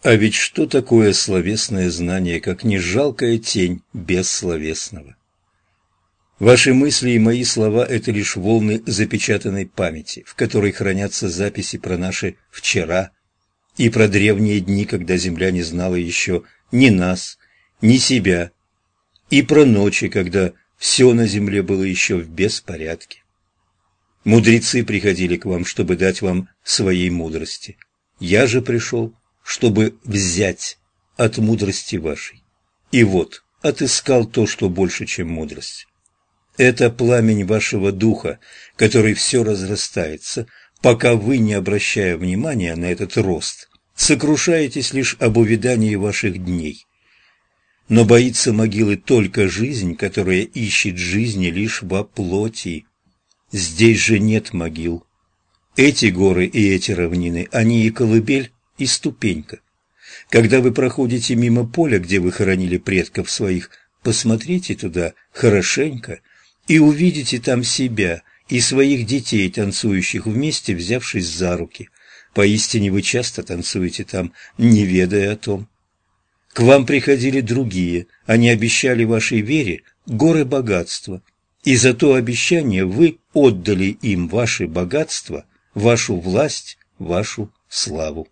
А ведь что такое словесное знание, как не жалкая тень бессловесного? Ваши мысли и мои слова – это лишь волны запечатанной памяти, в которой хранятся записи про наши вчера и про древние дни, когда земля не знала еще ни нас, ни себя, и про ночи, когда все на земле было еще в беспорядке. Мудрецы приходили к вам, чтобы дать вам своей мудрости. Я же пришел, чтобы взять от мудрости вашей. И вот, отыскал то, что больше, чем мудрость. Это пламень вашего духа, который все разрастается, пока вы, не обращая внимания на этот рост, сокрушаетесь лишь об увядании ваших дней. Но боится могилы только жизнь, которая ищет жизни лишь во плоти. Здесь же нет могил. Эти горы и эти равнины, они и колыбель, и ступенька. Когда вы проходите мимо поля, где вы хоронили предков своих, посмотрите туда хорошенько и увидите там себя и своих детей, танцующих вместе, взявшись за руки. Поистине вы часто танцуете там, не ведая о том. К вам приходили другие, они обещали вашей вере горы богатства, и за то обещание вы отдали им ваше богатство, вашу власть, вашу славу.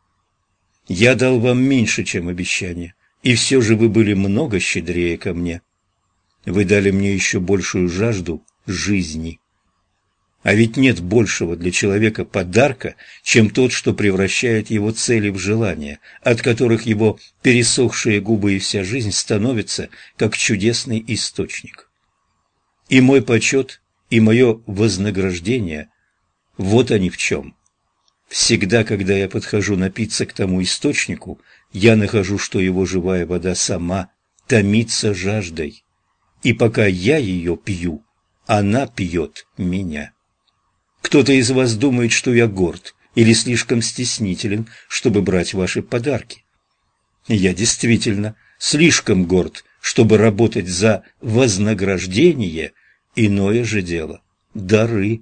Я дал вам меньше, чем обещание, и все же вы были много щедрее ко мне. Вы дали мне еще большую жажду жизни. А ведь нет большего для человека подарка, чем тот, что превращает его цели в желания, от которых его пересохшие губы и вся жизнь становятся как чудесный источник. И мой почет, и мое вознаграждение – вот они в чем. Всегда, когда я подхожу напиться к тому источнику, я нахожу, что его живая вода сама томится жаждой. И пока я ее пью, она пьет меня. Кто-то из вас думает, что я горд или слишком стеснителен, чтобы брать ваши подарки. Я действительно слишком горд, чтобы работать за вознаграждение, иное же дело – дары.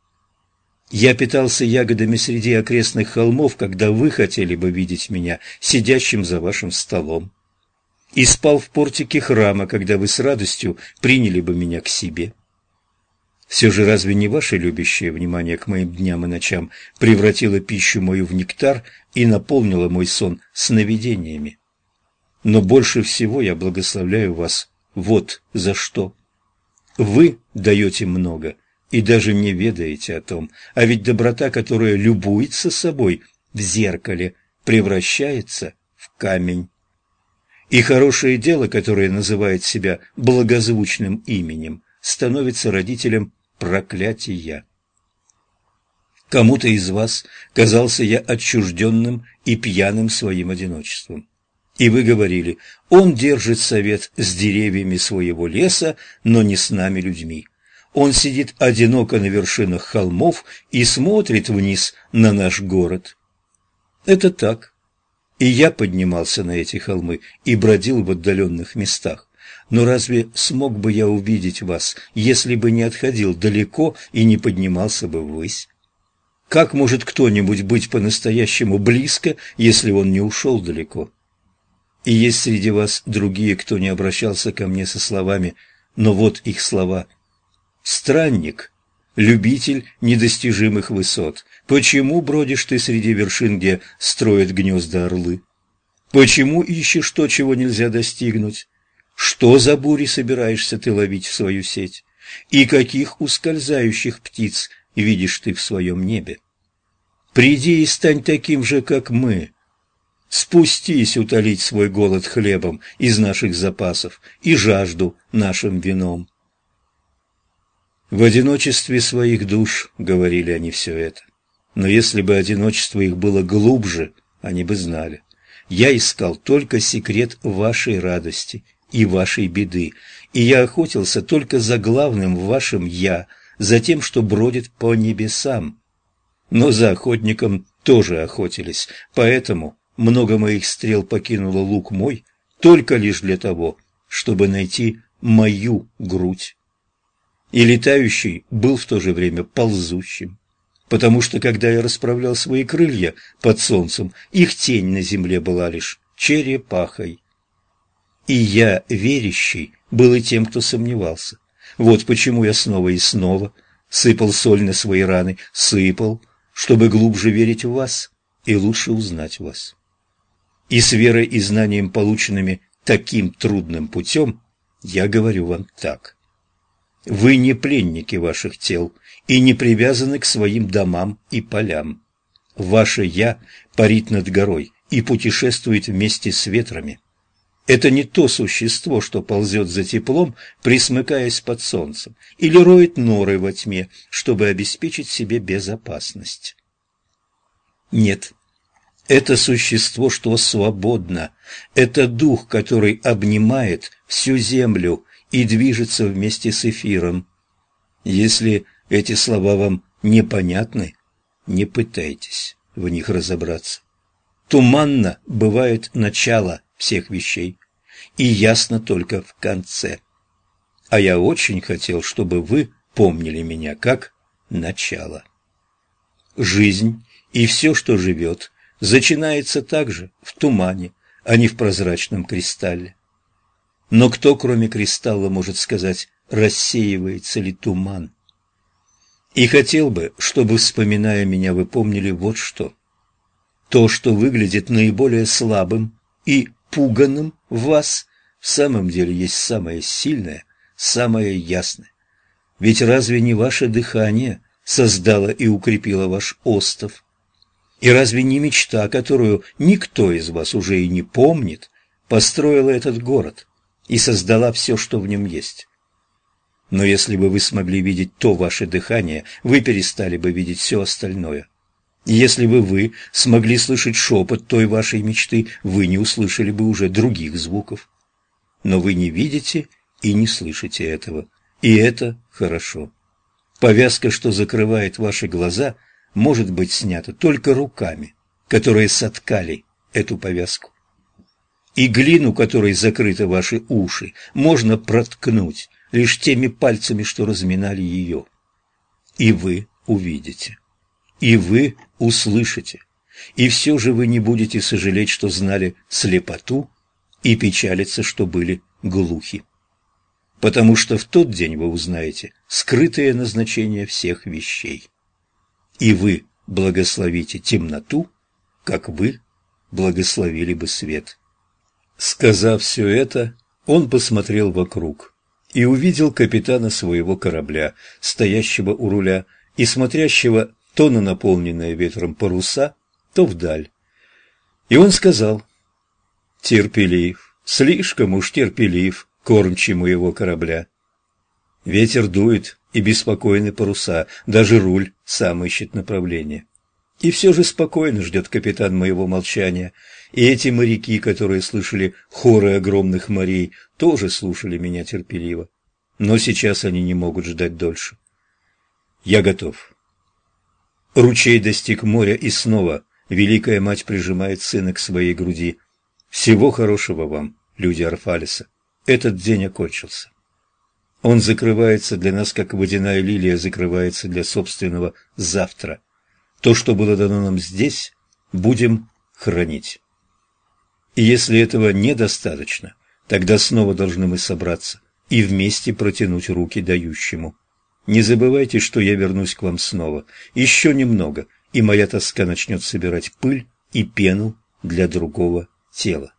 Я питался ягодами среди окрестных холмов, когда вы хотели бы видеть меня сидящим за вашим столом. И спал в портике храма, когда вы с радостью приняли бы меня к себе. Все же разве не ваше любящее внимание к моим дням и ночам превратило пищу мою в нектар и наполнило мой сон сновидениями? Но больше всего я благословляю вас вот за что. Вы даете много и даже не ведаете о том, а ведь доброта, которая любуется собой в зеркале, превращается в камень. И хорошее дело, которое называет себя благозвучным именем, становится родителем проклятия. Кому-то из вас казался я отчужденным и пьяным своим одиночеством. И вы говорили: он держит совет с деревьями своего леса, но не с нами, людьми. Он сидит одиноко на вершинах холмов и смотрит вниз на наш город. Это так. И я поднимался на эти холмы и бродил в отдаленных местах. Но разве смог бы я увидеть вас, если бы не отходил далеко и не поднимался бы ввысь? Как может кто-нибудь быть по-настоящему близко, если он не ушел далеко? И есть среди вас другие, кто не обращался ко мне со словами, но вот их слова: «Странник, любитель недостижимых высот, почему бродишь ты среди вершин, где строят гнезда орлы? Почему ищешь то, чего нельзя достигнуть? Что за бури собираешься ты ловить в свою сеть? И каких ускользающих птиц видишь ты в своем небе? Приди и стань таким же, как мы. Спустись утолить свой голод хлебом из наших запасов и жажду нашим вином». В одиночестве своих душ говорили они все это. Но если бы одиночество их было глубже, они бы знали. Я искал только секрет вашей радости и вашей беды, и я охотился только за главным в вашем «я», за тем, что бродит по небесам. Но за охотником тоже охотились, поэтому много моих стрел покинуло лук мой только лишь для того, чтобы найти мою грудь. И летающий был в то же время ползущим. потому что, когда я расправлял свои крылья под солнцем, их тень на земле была лишь черепахой. И я, верящий, был и тем, кто сомневался. Вот почему я снова и снова сыпал соль на свои раны, сыпал, чтобы глубже верить в вас и лучше узнать вас. И с верой и знанием, полученными таким трудным путем, я говорю вам так. Вы не пленники ваших тел и не привязаны к своим домам и полям. Ваше «я» парит над горой и путешествует вместе с ветрами. Это не то существо, что ползет за теплом, присмыкаясь под солнцем, или роет норы во тьме, чтобы обеспечить себе безопасность. Нет, это существо, что свободно, это дух, который обнимает всю землю и движется вместе с эфиром. Если эти слова вам непонятны, не пытайтесь в них разобраться. Туманно бывает начало всех вещей, и ясно только в конце. А я очень хотел, чтобы вы помнили меня как начало. Жизнь и все, что живет, начинается также в тумане, а не в прозрачном кристалле. Но кто, кроме кристалла, может сказать, рассеивается ли туман? И хотел бы, чтобы, вспоминая меня, вы помнили вот что. То, что выглядит наиболее слабым и пуганым в вас, в самом деле есть самое сильное, самое ясное. Ведь разве не ваше дыхание создало и укрепило ваш остов? И разве не мечта, которую никто из вас уже и не помнит, построила этот город и создала все, что в нем есть? Но если бы вы смогли видеть то ваше дыхание, вы перестали бы видеть все остальное. И если бы вы смогли слышать шепот той вашей мечты, вы не услышали бы уже других звуков. Но вы не видите и не слышите этого, и это хорошо. Повязка, что закрывает ваши глаза, может быть снята только руками, которые соткали эту повязку. И глину, которой закрыты ваши уши, можно проткнуть лишь теми пальцами, что разминали ее. И вы увидите. И вы услышите, и все же вы не будете сожалеть, что знали слепоту, и печалиться, что были глухи. Потому что в тот день вы узнаете скрытое назначение всех вещей. И вы благословите темноту, как вы благословили бы свет. Сказав все это, он посмотрел вокруг и увидел капитана своего корабля, стоящего у руля и смотрящего то на наполненные ветром паруса, то вдаль. И он сказал: «Терпелив, слишком уж терпелив, кормчий моего корабля. Ветер дует, и беспокойны паруса, даже руль сам ищет направление. И все же спокойно ждет капитан моего молчания, и эти моряки, которые слышали хоры огромных морей, тоже слушали меня терпеливо. Но сейчас они не могут ждать дольше. Я готов». Ручей достиг моря, и снова Великая Мать прижимает сына к своей груди. Всего хорошего вам, люди Арфалиса. Этот день окончился. Он закрывается для нас, как водяная лилия закрывается для собственного завтра. То, что было дано нам здесь, будем хранить. И если этого недостаточно, тогда снова должны мы собраться и вместе протянуть руки дающему. Не забывайте, что я вернусь к вам снова. Еще немного, и моя тоска начнет собирать пыль и пену для другого тела.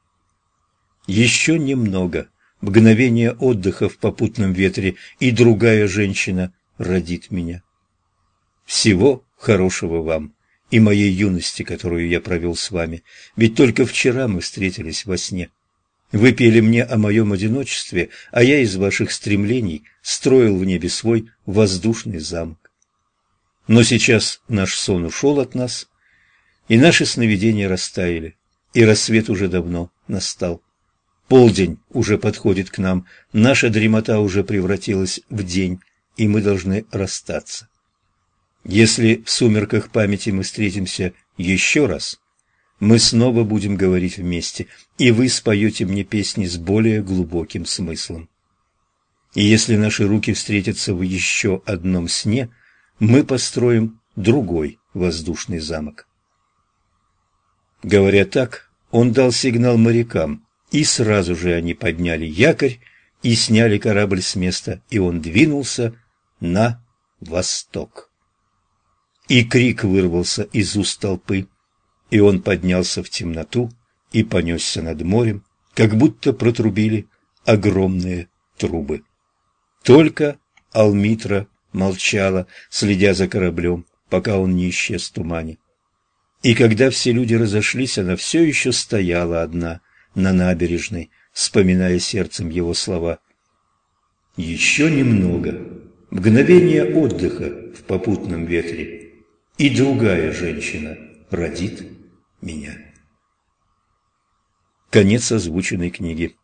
Еще немного, мгновение отдыха в попутном ветре, и другая женщина родит меня. Всего хорошего вам и моей юности, которую я провел с вами, ведь только вчера мы встретились во сне. Вы пели мне о моем одиночестве, а я из ваших стремлений строил в небе свой воздушный замок. Но сейчас наш сон ушел от нас, и наши сновидения растаяли, и рассвет уже давно настал. Полдень уже подходит к нам, наша дремота уже превратилась в день, и мы должны расстаться. Если в сумерках памяти мы встретимся еще раз, мы снова будем говорить вместе, и вы споете мне песни с более глубоким смыслом. И если наши руки встретятся в еще одном сне, мы построим другой воздушный замок. Говоря так, он дал сигнал морякам, и сразу же они подняли якорь и сняли корабль с места, и он двинулся на восток. И крик вырвался из уст толпы, и он поднялся в темноту и понесся над морем, как будто протрубили огромные трубы. Только Алмитра молчала, следя за кораблем, пока он не исчез в тумане. И когда все люди разошлись, она все еще стояла одна на набережной, вспоминая сердцем его слова. «Еще немного, мгновение отдыха в попутном ветре, и другая женщина родит меня». Конец озвученной книги.